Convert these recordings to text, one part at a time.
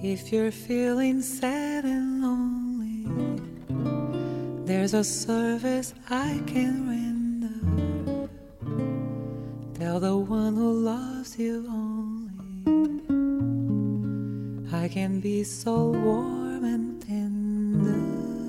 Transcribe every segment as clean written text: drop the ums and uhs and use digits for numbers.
If you're feeling sad and lonely, there's a service I can render. Tell the one who loves you only, I can be so warm and tender.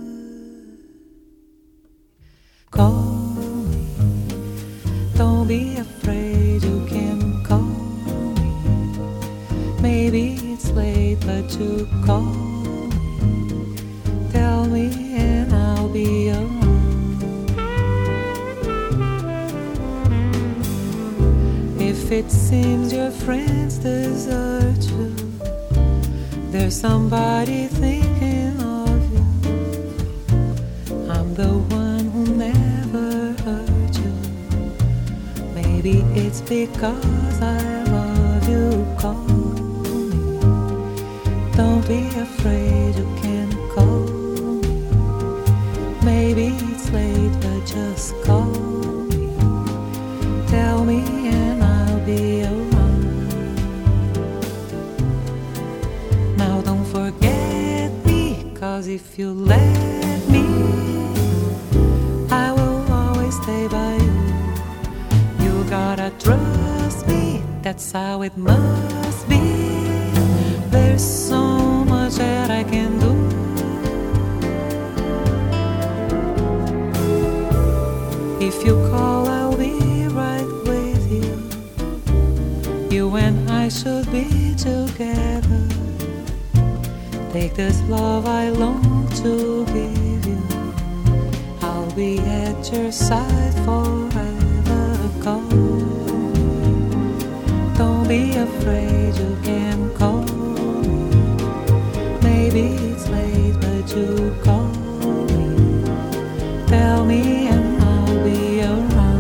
Call me, don't be afraid, you can call me. Maybe it's late, but you call me. Tell me and I'll be around. If it seems your friends desert you, there's somebody thinking of you. I'm the one who never hurt you. Maybe it's because I love you. Call me, don't be afraid, you can call me. Maybe it's late, but just call me. Tell me and I'll be around. Now don't forget me, 'cause if you let me, I will always stay by you. You gotta trust me, that's how it must be. There's so much that I can do. If you call, I'll be right with you. You and I should be together. Take this love I long to give you. I'll be at your side forever. Call me, don't be afraid, you can call me. Maybe it's late, but you call me. Tell me and I'll be around.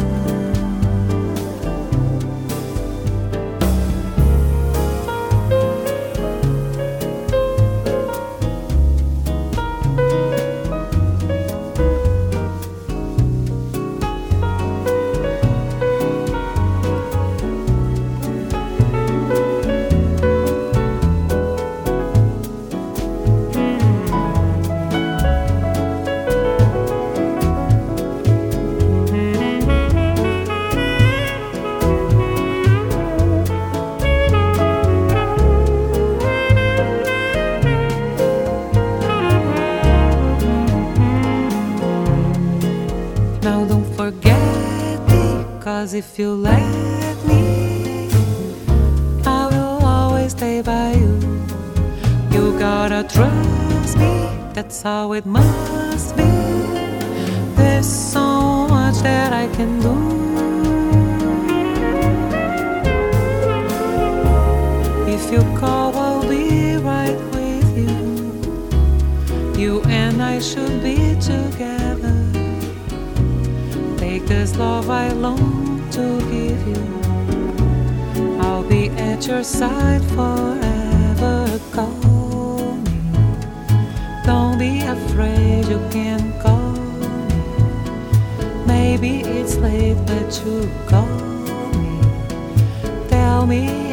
Now don't forget me, 'cause if you let me, I will always stay by you. You gotta trust me, that's how it must be. There's so much that I can do. If you call, I'll be right with you. You and I should be together. Take this love I long to give you. I'll be at your side forever. Call me, don't be afraid, you can call me. Maybe it's late, but you call me. Tell me